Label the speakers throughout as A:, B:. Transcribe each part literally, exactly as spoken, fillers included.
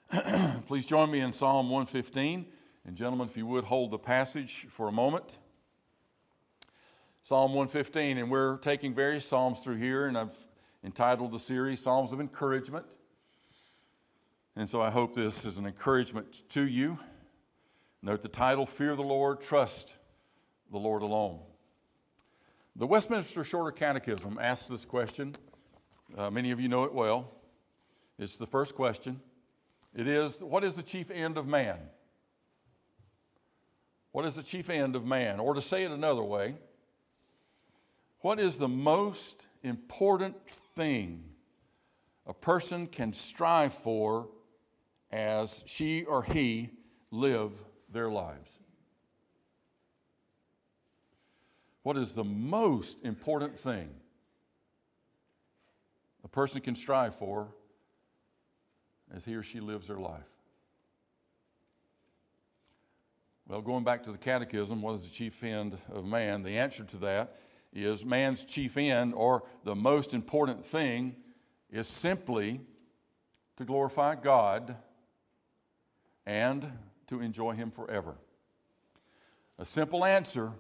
A: Please join me in Psalm one fifteen. And gentlemen, if you would hold the passage for a moment. Psalm one fifteen, and we're taking various psalms through here, and I've entitled the series Psalms of Encouragement. And so I hope this is an encouragement to you. Note the title, Fear the Lord, Trust the Lord Alone. The Westminster Shorter Catechism asks this question. Uh, many of you know it well. It's the first question. It is, what is the chief end of man? What is the chief end of man? Or to say it another way, what is the most important thing a person can strive for as she or he live their lives? What is the most important thing a person can strive for as he or she lives their life? Well, going back to the catechism, what is the chief end of man? The answer to that is man's chief end, or the most important thing, is simply to glorify God and to enjoy Him forever. A simple answer,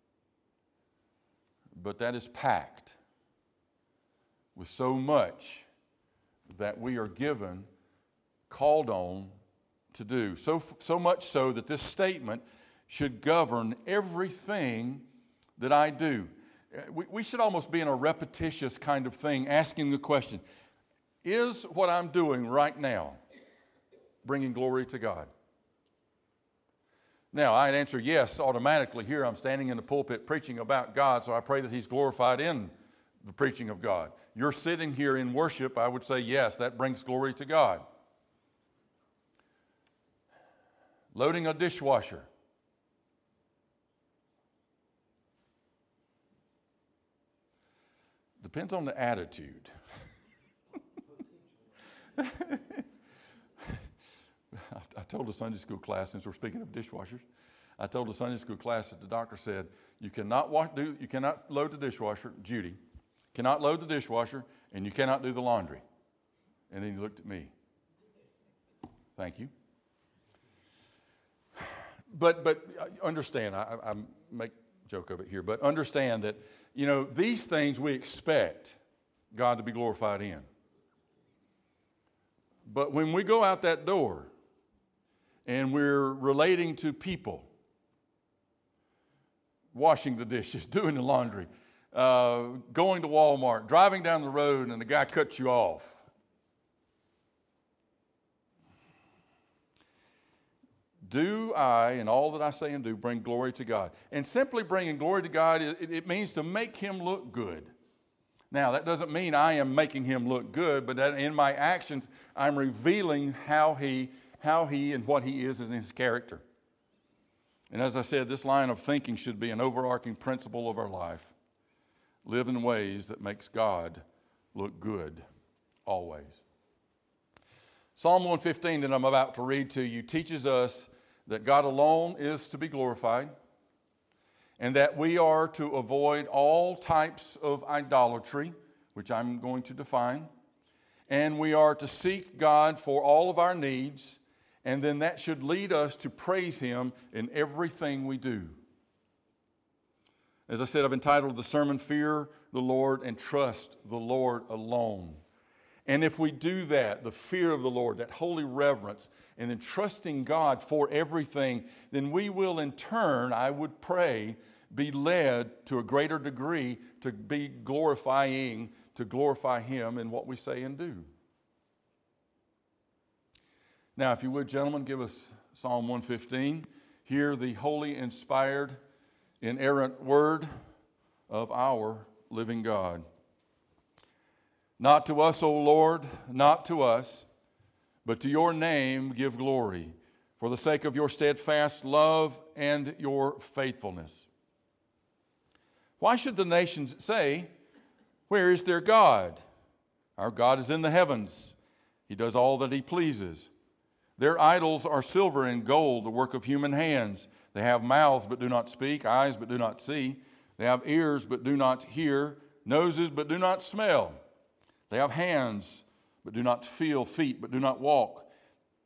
A: but that is packed with so much that we are given, called on to do. So, so much so that this statement should govern everything that I do. We, we should almost be in a repetitious kind of thing, asking the question, is what I'm doing right now bringing glory to God? Now, I'd answer yes automatically. Here I'm standing in the pulpit preaching about God, so I pray that He's glorified in the preaching of God. You're sitting here in worship, I would say yes, that brings glory to God. Loading a dishwasher. Depends on the attitude. I told a Sunday school class, since we're speaking of dishwashers, I told a Sunday school class that the doctor said, you cannot wash, do, you cannot load the dishwasher, Judy, cannot load the dishwasher, and you cannot do the laundry. And then he looked at me. Thank you. But but understand, I, I make a joke of it here, but understand that, you know, these things we expect God to be glorified in. But when we go out that door and we're relating to people, washing the dishes, doing the laundry, uh, going to Walmart, driving down the road and the guy cuts you off, do I, in all that I say and do, bring glory to God? And simply bringing glory to God, it, it means to make Him look good. Now, that doesn't mean I am making Him look good, but that in my actions, I'm revealing how He, how He and what He is in His character. And as I said, this line of thinking should be an overarching principle of our life. Live in ways that makes God look good always. Psalm one fifteen that I'm about to read to you teaches us that God alone is to be glorified, and that we are to avoid all types of idolatry, which I'm going to define, and we are to seek God for all of our needs, and then that should lead us to praise Him in everything we do. As I said, I've entitled the sermon, Fear the Lord and Trust the Lord Alone. And if we do that, the fear of the Lord, that holy reverence, and then trusting God for everything, then we will in turn, I would pray, be led to a greater degree to be glorifying, to glorify Him in what we say and do. Now, if you would, gentlemen, give us Psalm one fifteen. Hear the holy, inspired, inerrant word of our living God. Not to us, O Lord, not to us, but to your name give glory, for the sake of your steadfast love and your faithfulness. Why should the nations say, where is their God? Our God is in the heavens. He does all that He pleases. Their idols are silver and gold, the work of human hands. They have mouths but do not speak, eyes but do not see. They have ears but do not hear, noses but do not smell. They have hands but do not feel, feet but do not walk.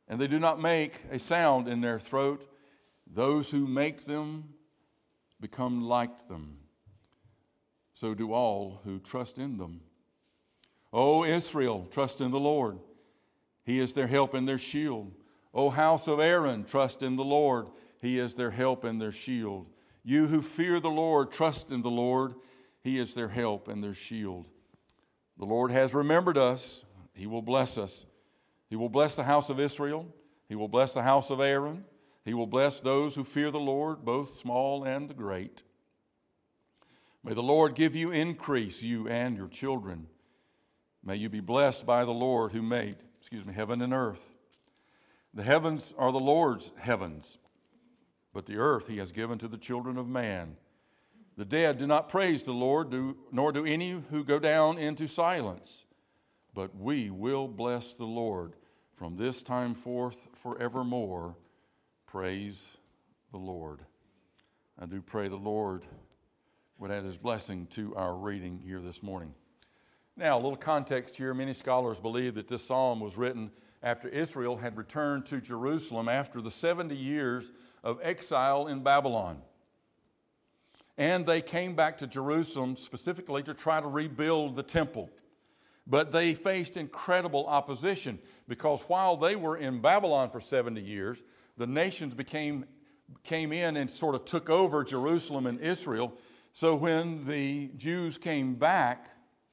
A: and they do not make a sound in their throat. Those who make them become like them. So do all who trust in them. O Israel, trust in the Lord. He is their help and their shield. O house of Aaron, trust in the Lord. He is their help and their shield. You who fear the Lord, trust in the Lord. He is their help and their shield. The Lord has remembered us. He will bless us. He will bless the house of Israel. He will bless the house of Aaron. He will bless those who fear the Lord, both small and great. May the Lord give you increase, you and your children. May you be blessed by the Lord who made, excuse me, heaven and earth. The heavens are the Lord's heavens, but the earth he has given to the children of man. The dead do not praise the Lord, do, nor do any who go down into silence. But we will bless the Lord from this time forth forevermore. Praise the Lord. I do pray the Lord would add his blessing to our reading here this morning. Now, a little context here. Many scholars believe that this psalm was written after Israel had returned to Jerusalem after the seventy years of exile in Babylon. And they came back to Jerusalem specifically to try to rebuild the temple. But they faced incredible opposition because while they were in Babylon for seventy years, the nations became, came in and sort of took over Jerusalem and Israel. So when the Jews came back,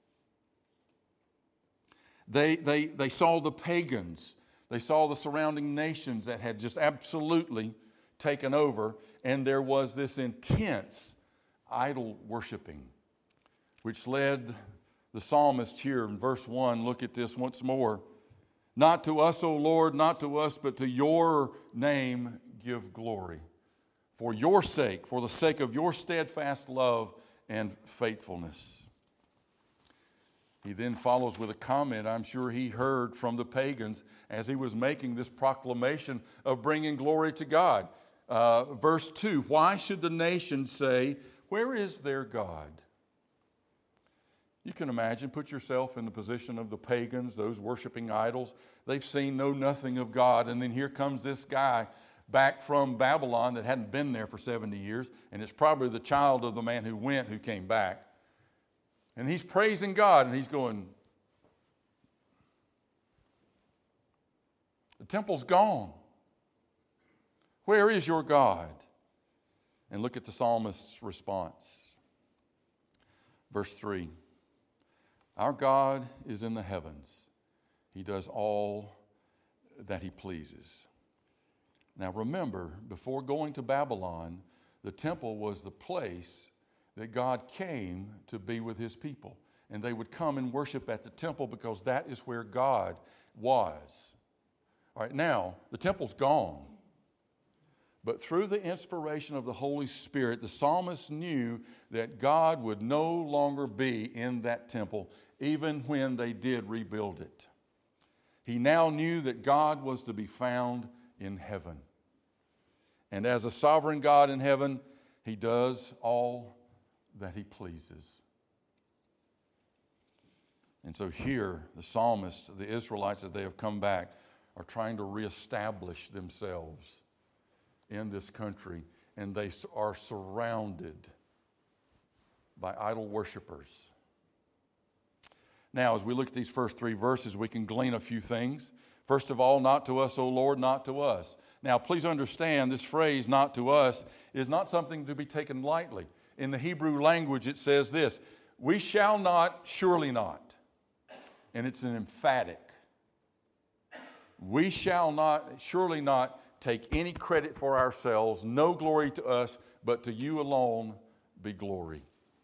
A: they, they, they saw the pagans. They saw the surrounding nations that had just absolutely taken over. And there was this intense idol worshiping, which led the psalmist here in verse one. Look at this once more. Not to us, O Lord, not to us, but to your name give glory. For your sake, for the sake of your steadfast love and faithfulness. He then follows with a comment I'm sure he heard from the pagans as he was making this proclamation of bringing glory to God. Uh, verse two, why should the nations say, where is their God? You can imagine, put yourself in the position of the pagans, those worshiping idols. They've seen, know nothing of God. And then here comes this guy back from Babylon that hadn't been there for seventy years. And it's probably the child of the man who went who came back. And he's praising God and he's going, the temple's gone. Where is your God? And look at the psalmist's response. Verse three. Our God is in the heavens. He does all that he pleases. Now remember, before going to Babylon, the temple was the place that God came to be with his people. And they would come and worship at the temple because that is where God was. All right, now, the temple's gone. But through the inspiration of the Holy Spirit, the psalmist knew that God would no longer be in that temple, even when they did rebuild it. He now knew that God was to be found in heaven. And as a sovereign God in heaven, he does all that he pleases. And so here, the psalmist, the Israelites, as they have come back, are trying to reestablish themselves in this country, and they are surrounded by idol worshipers. Now, as we look at these first three verses, we can glean a few things. First of all, not to us, O Lord, not to us. Now, please understand this phrase, not to us, is not something to be taken lightly. In the Hebrew language, it says this, we shall not, surely not. And it's an emphatic. We shall not, surely not, take any credit for ourselves, no glory to us, but to you alone be glory.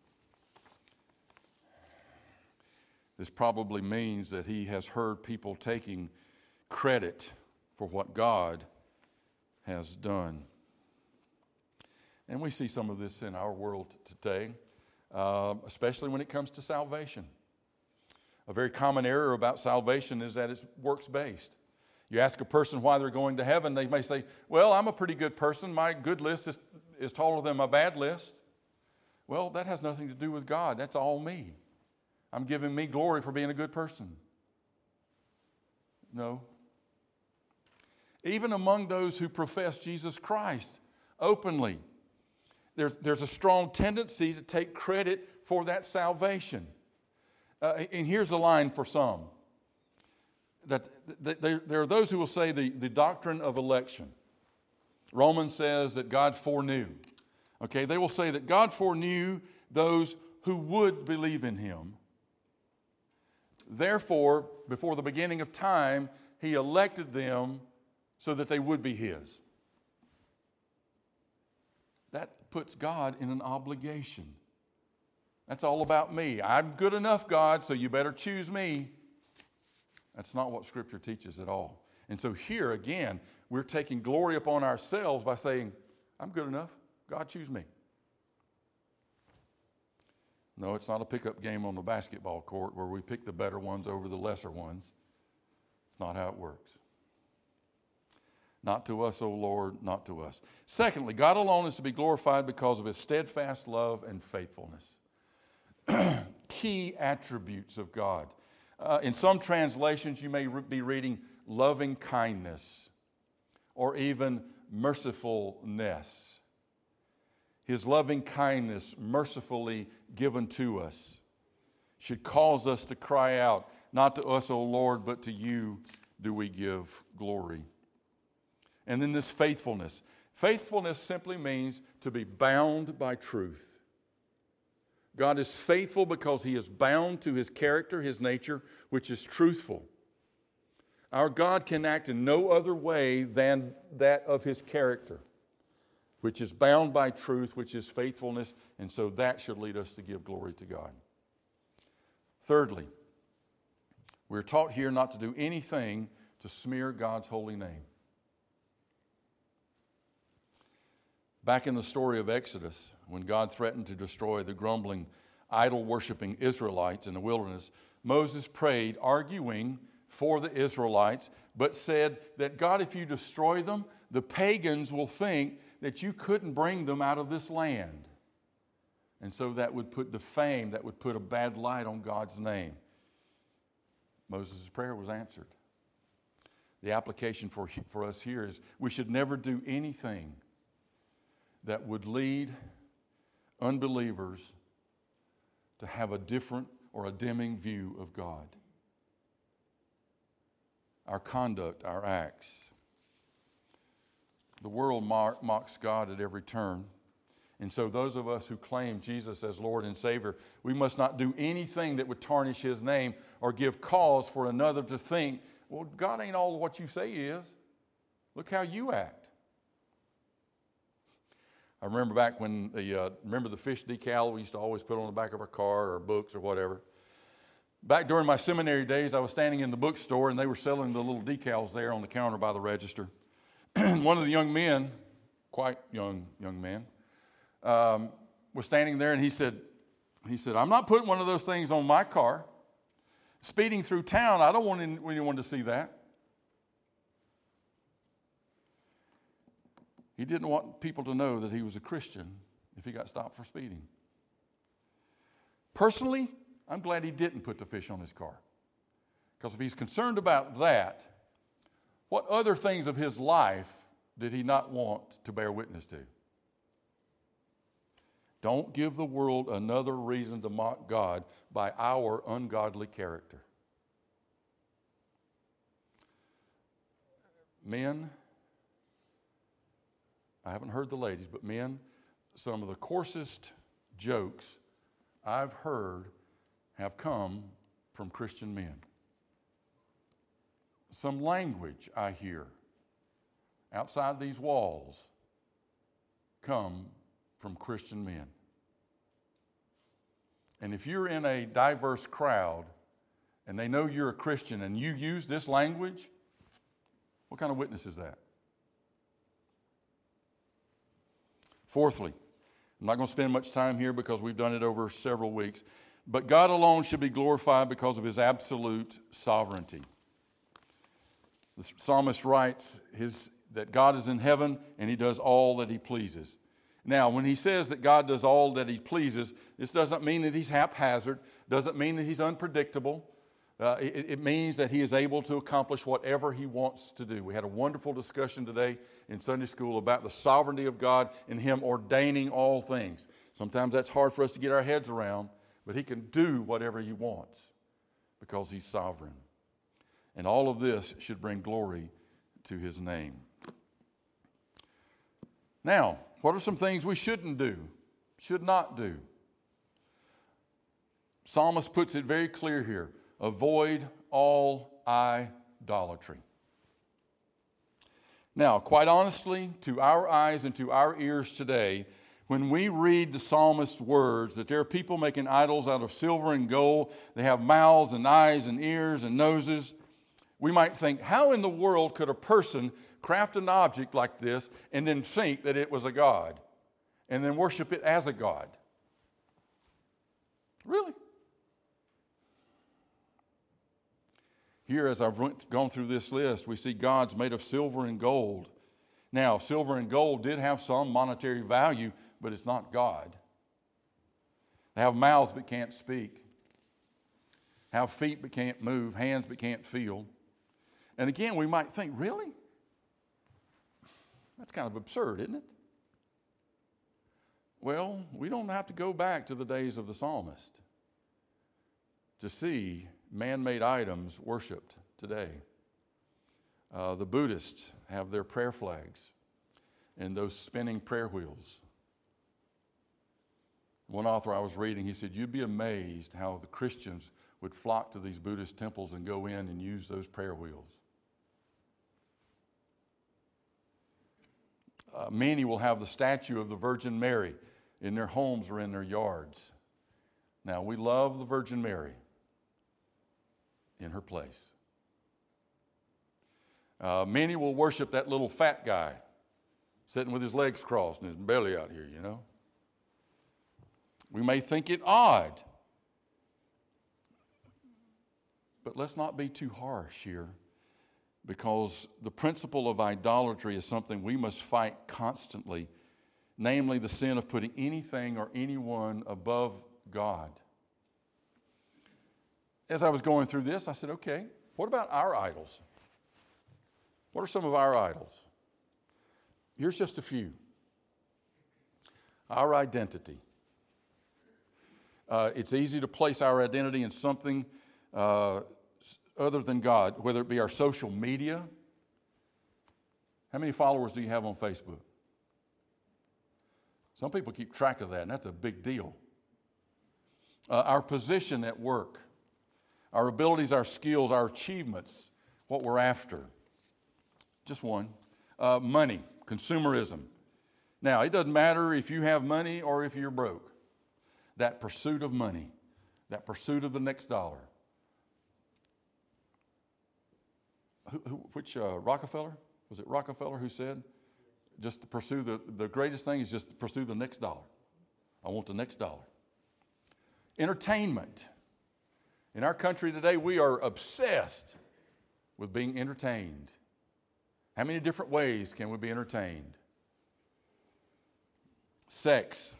A: This probably means that he has heard people taking credit for what God has done. And we see some of this in our world today, uh, especially when it comes to salvation. A very common error about salvation is that it's works-based. You ask a person why they're going to heaven, they may say, well, I'm a pretty good person. My good list is, is taller than my bad list. Well, that has nothing to do with God. That's all me. I'm giving me glory for being a good person. No. even among those who profess Jesus Christ openly. There's, there's a strong tendency to take credit for that salvation. Uh, and here's a line for some. That, that there, there are those who will say the, the doctrine of election. Romans says that God foreknew. Okay, they will say that God foreknew those who would believe in him. Therefore, before the beginning of time, he elected them so that they would be his. That puts God in an obligation. That's all about me. I'm good enough, God, so you better choose me. That's not what Scripture teaches at all. And so here, again, we're taking glory upon ourselves by saying, I'm good enough. God, choose me. No, it's not a pickup game on the basketball court where we pick the better ones over the lesser ones. It's not how it works. Not to us, O Lord, not to us. Secondly, God alone is to be glorified because of his steadfast love and faithfulness. Key attributes of God. Uh, in some translations, you may re- be reading loving kindness or even mercifulness. His loving kindness, mercifully given to us, should cause us to cry out, not to us, O Lord, but to you do we give glory. And then this faithfulness. Faithfulness simply means to be bound by truth. God is faithful because he is bound to his character, his nature, which is truthful. Our God can act in no other way than that of his character, which is bound by truth, which is faithfulness, and so that should lead us to give glory to God. Thirdly, we're taught here not to do anything to smear God's holy name. Back in the story of Exodus, when God threatened to destroy the grumbling, idol-worshiping Israelites in the wilderness, Moses prayed, arguing for the Israelites, but said that, God, if you destroy them, the pagans will think that you couldn't bring them out of this land. And so that would put defame, that would put a bad light on God's name. Moses' prayer was answered. The application for, for us here is we should never do anything that would lead unbelievers to have a different or a dimming view of God. Our conduct, our acts. The world mocks God at every turn. And so those of us who claim Jesus as Lord and Savior, we must not do anything that would tarnish his name or give cause for another to think, well, God ain't all what you say he is. Look how you act. I remember back when, the, uh, remember the fish decal we used to always put on the back of our car or books or whatever. Back during my seminary days, I was standing in the bookstore and they were selling the little decals there on the counter by the register. One of the young men, quite young young man, um, was standing there and he said, he said, I'm not putting one of those things on my car. Speeding through town, I don't want anyone to see that. He didn't want people to know that he was a Christian if he got stopped for speeding. Personally, I'm glad he didn't put the fish on his car. Because if he's concerned about that, what other things of his life did he not want to bear witness to? Don't give the world another reason to mock God by our ungodly character. Men, I haven't heard the ladies, but men, some of the coarsest jokes I've heard have come from Christian men. Some language I hear outside these walls come from Christian men. And if you're in a diverse crowd and they know you're a Christian and you use this language, what kind of witness is that? Fourthly, I'm not going to spend much time here because we've done it over several weeks, but God alone should be glorified because of his absolute sovereignty. The psalmist writes his, that God is in heaven and he does all that he pleases. Now, when he says that God does all that he pleases, this doesn't mean that he's haphazard, doesn't mean that he's unpredictable, Uh, it, it means that he is able to accomplish whatever he wants to do. We had a wonderful discussion today in Sunday school about the sovereignty of God and him ordaining all things. Sometimes that's hard for us to get our heads around, but he can do whatever he wants because he's sovereign. And all of this should bring glory to his name. Now, what are some things we shouldn't do, should not do? Psalmist puts it very clear here. Avoid all idolatry. Now, quite honestly, to our eyes and to our ears today, when we read the psalmist's words that there are people making idols out of silver and gold, they have mouths and eyes and ears and noses, we might think, how in the world could a person craft an object like this and then think that it was a god and then worship it as a god? Really? Here, as I've gone through this list, we see gods made of silver and gold. Now, silver and gold did have some monetary value, but it's not God. They have mouths but can't speak, have feet but can't move, hands but can't feel. And again, we might think, really? That's kind of absurd, isn't it? Well, we don't have to go back to the days of the psalmist to see man-made items worshipped today. Uh, the Buddhists have their prayer flags and those spinning prayer wheels. One author I was reading, he said, you'd be amazed how the Christians would flock to these Buddhist temples and go in and use those prayer wheels. Uh, many will have the statue of the Virgin Mary in their homes or in their yards. Now, we love the Virgin Mary in her place. Uh, many will worship that little fat guy sitting with his legs crossed and his belly out here, you know. We may think it odd, but let's not be too harsh here, because the principle of idolatry is something we must fight constantly, namely the sin of putting anything or anyone above God. As I was going through this, I said, okay, what about our idols? What are some of our idols? Here's just a few. Our identity. Uh, it's easy to place our identity in something uh, other than God, whether it be our social media. How many followers do you have on Facebook? Some people keep track of that, and that's a big deal. Uh, our position at work, our abilities, our skills, our achievements, what we're after. Just one. Uh, money, consumerism. Now, it doesn't matter if you have money or if you're broke. That pursuit of money, that pursuit of the next dollar. Who, who, which uh, Rockefeller? Was it Rockefeller who said, just to pursue the, the greatest thing is just to pursue the next dollar. I want the next dollar. Entertainment. In our country today, we are obsessed with being entertained. How many different ways can we be entertained? Sex.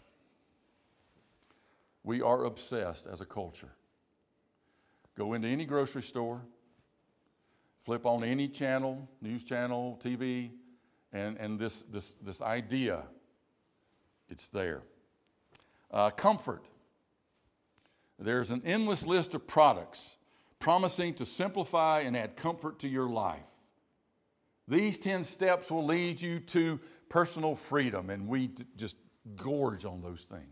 A: We are obsessed as a culture. Go into any grocery store, flip on any channel, news channel, T V, and, and this, this, this idea, it's there. Uh, comfort. There's an endless list of products promising to simplify and add comfort to your life. These ten steps will lead you to personal freedom, and we d- just gorge on those things.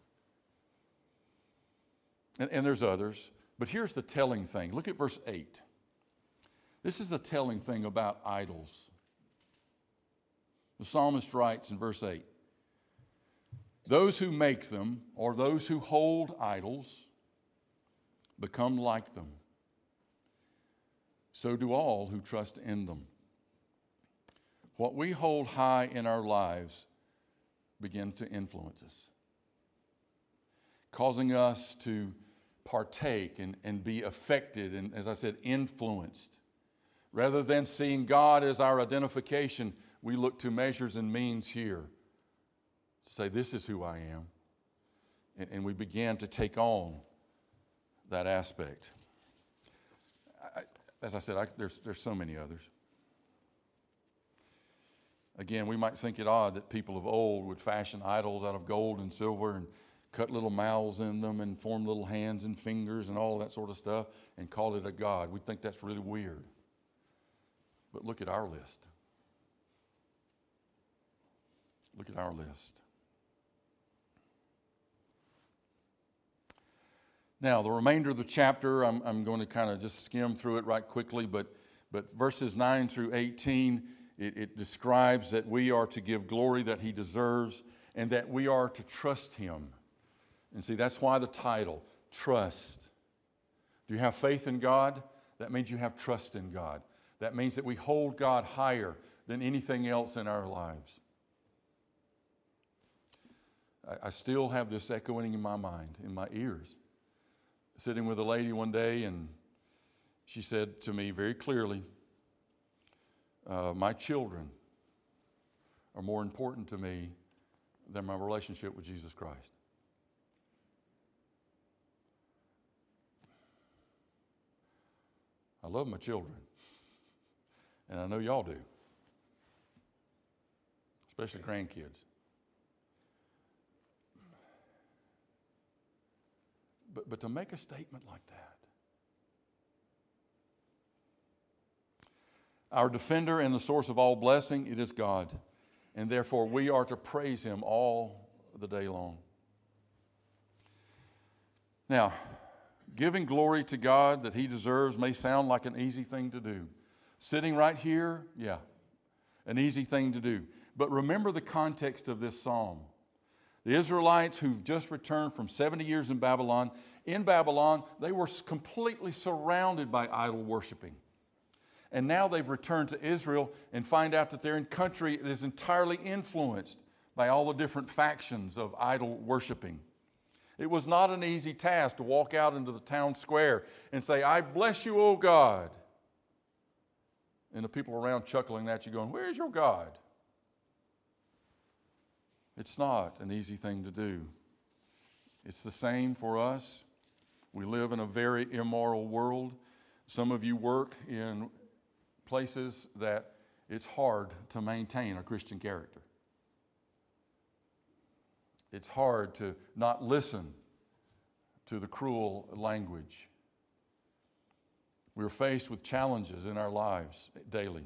A: And, and there's others, but here's the telling thing. Look at verse eight. This is the telling thing about idols. The psalmist writes in verse eight, those who make them, or those who hold idols, become like them. So do all who trust in them. What we hold high in our lives begin to influence us, causing us to partake and, and be affected and, as I said, influenced. Rather than seeing God as our identification, we look to measures and means here to say, this is who I am. And, and we begin to take on that aspect. as I said, I, there's, there's so many others. Again, we might think it odd that people of old would fashion idols out of gold and silver and cut little mouths in them and form little hands and fingers and all of that sort of stuff and call it a god. We think that's really weird. But look at our list. Look at our list. Now, the remainder of the chapter, I'm, I'm going to kind of just skim through it right quickly, but, but verses nine through eighteen, it, it describes that we are to give glory that he deserves and that we are to trust him. And see, that's why the title, Trust. Do you have faith in God? That means you have trust in God. That means that we hold God higher than anything else in our lives. I, I still have this echoing in my mind, in my ears. Sitting with a lady one day, and she said to me very clearly, uh, my children are more important to me than my relationship with Jesus Christ. I love my children, and I know y'all do, especially grandkids. But, but to make a statement like that, our defender and the source of all blessing, it is God. And therefore we are to praise him all the day long. Now, giving glory to God that he deserves may sound like an easy thing to do. Sitting right here, yeah, an easy thing to do. But remember the context of this psalm. The Israelites who've just returned from seventy years in Babylon, in Babylon, they were completely surrounded by idol worshiping. And now they've returned to Israel and find out that their country is entirely influenced by all the different factions of idol worshiping. It was not an easy task to walk out into the town square and say, I bless you, O God. And the people around chuckling at you going, where's your God? It's not an easy thing to do. It's the same for us. We live in a very immoral world. Some of you work in places that it's hard to maintain a Christian character. It's hard to not listen to the cruel language. We're faced with challenges in our lives daily.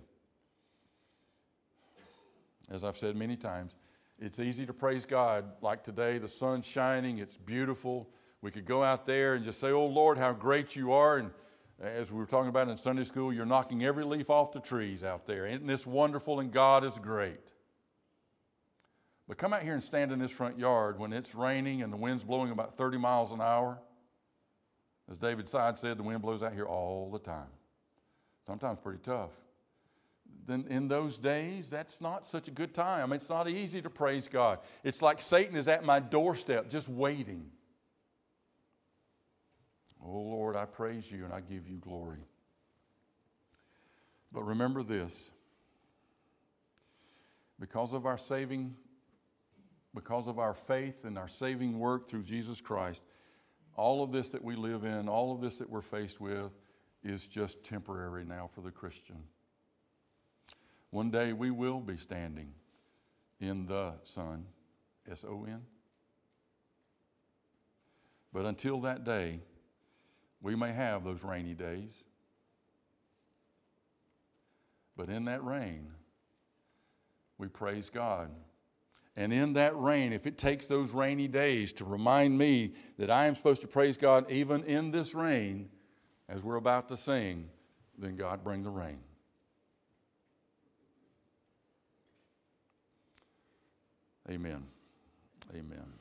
A: As I've said many times, it's easy to praise God like today. The sun's shining. It's beautiful. We could go out there and just say, oh, Lord, how great you are. And as we were talking about in Sunday school, you're knocking every leaf off the trees out there. Isn't this wonderful? And God is great. But come out here and stand in this front yard when it's raining and the wind's blowing about thirty miles an hour. As David Side said, the wind blows out here all the time. Sometimes pretty tough. Then in those days, that's not such a good time. It's not easy to praise God. It's like Satan is at my doorstep just waiting. Oh, Lord, I praise you and I give you glory. But remember this. Because of our saving, because of our faith and our saving work through Jesus Christ, all of this that we live in, all of this that we're faced with is just temporary now for the Christian. One day we will be standing in the sun, S O N. But until that day, we may have those rainy days. But in that rain, we praise God. And in that rain, if it takes those rainy days to remind me that I am supposed to praise God even in this rain, as we're about to sing, then God bring the rain. Amen. Amen.